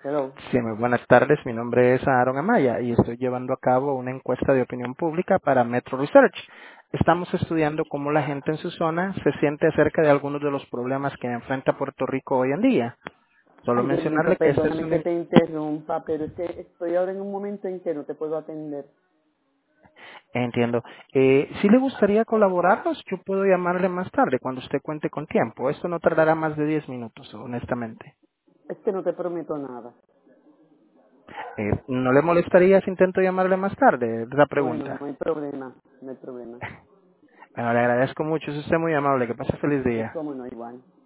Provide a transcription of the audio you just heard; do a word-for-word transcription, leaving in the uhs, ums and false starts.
Hello. Sí, muy buenas tardes. Mi nombre es Aaron Amaya y estoy llevando a cabo una encuesta de opinión pública para Metro Research. Estamos estudiando cómo la gente en su zona se siente acerca de algunos de los problemas que enfrenta Puerto Rico hoy en día. Solo Ay, bendito, mencionarle que este es perdóname un... que en- te interrumpa, pero es que estoy ahora en un momento en que no te puedo atender. Entiendo. Eh, si le gustaría colaborarnos, yo puedo llamarle más tarde cuando usted cuente con tiempo. Esto no tardará más de diez minutos, honestamente. Es que no te prometo nada. Eh, ¿No le molestaría si intento llamarle más tarde? Es la Bueno, pregunta. no hay problema, no hay problema. Bueno, le agradezco mucho. Es usted muy amable. Que pase feliz día. Cómo no, igual.